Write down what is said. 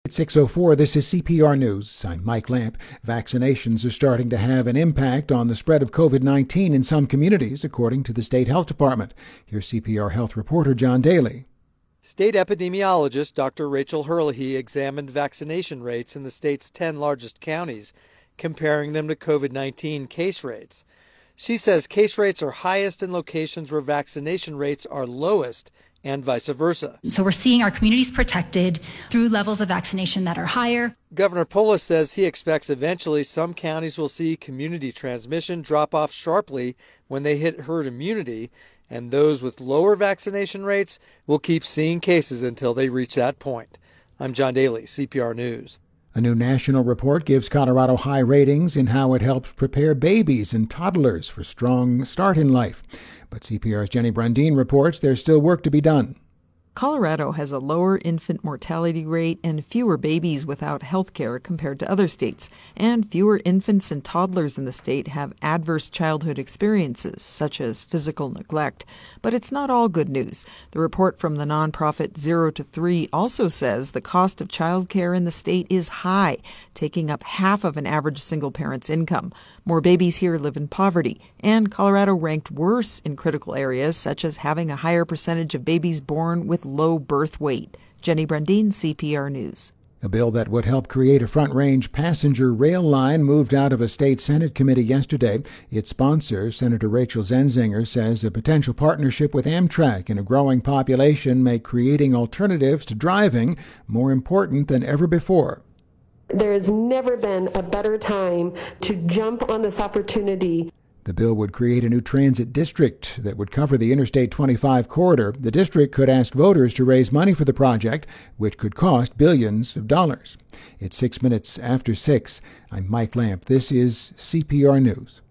6:04, this is CPR News. I'm Mike Lamp. Vaccinations are starting to have an impact on the spread of COVID-19 in some communities, according to the state health department. Here's CPR health reporter John Daly. State epidemiologist Dr. Rachel Herlihy examined vaccination rates in the state's 10 largest counties, comparing them to COVID-19 case rates. She says case rates are highest in locations where vaccination rates are lowest, and vice versa. So we're seeing our communities protected through levels of vaccination that are higher. Governor Polis says he expects eventually some counties will see community transmission drop off sharply when they hit herd immunity, and those with lower vaccination rates will keep seeing cases until they reach that point. I'm John Daly, CPR News. A new national report gives Colorado high ratings in how it helps prepare babies and toddlers for a strong start in life. But CPR's Jenny Brundin reports there's still work to be done. Colorado has a lower infant mortality rate and fewer babies without health care compared to other states, and fewer infants and toddlers in the state have adverse childhood experiences, such as physical neglect. But it's not all good news. The report from the nonprofit 0 to 3 also says the cost of child care in the state is high, taking up half of an average single parent's income. More babies here live in poverty, and Colorado ranked worse in critical areas, such as having a higher percentage of babies born with low birth weight. Jenny Brundin, CPR News. A bill that would help create a front-range passenger rail line moved out of a state Senate committee yesterday. Its sponsor, Senator Rachel Zenzinger, says a potential partnership with Amtrak and a growing population make creating alternatives to driving more important than ever before. There has never been a better time to jump on this opportunity. The bill would create a new transit district that would cover the Interstate 25 corridor. The district could ask voters to raise money for the project, which could cost billions of dollars. It's 6 minutes after 6. I'm Mike Lamp. This is CPR News.